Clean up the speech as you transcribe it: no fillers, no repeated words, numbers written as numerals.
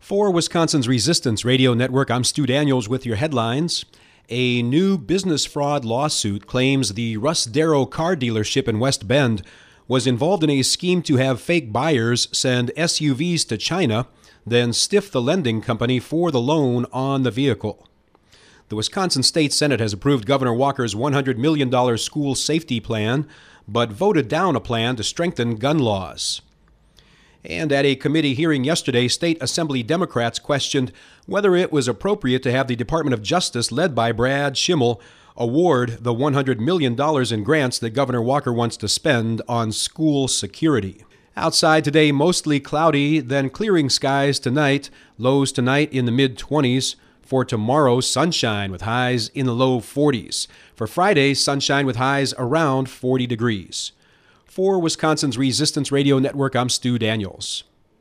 For Wisconsin's Resistance Radio Network, I'm Stu Daniels with your headlines. A new business fraud lawsuit claims the Russ Darrow car dealership in West Bend was involved in a scheme to have fake buyers send SUVs to China, then stiff the lending company for the loan on the vehicle. The Wisconsin State Senate has approved Governor Walker's $100 million school safety plan, but voted down a plan to strengthen gun laws. And at a committee hearing yesterday, State Assembly Democrats questioned whether it was appropriate to have the Department of Justice, led by Brad Schimel, award the $100 million in grants that Governor Walker wants to spend on school security. Outside today, mostly cloudy, then clearing skies tonight. Lows tonight in the mid-20s. For tomorrow, sunshine with highs in the low 40s. For Friday, sunshine with highs around 40 degrees. For Wisconsin's Resistance Radio Network, I'm Stu Daniels.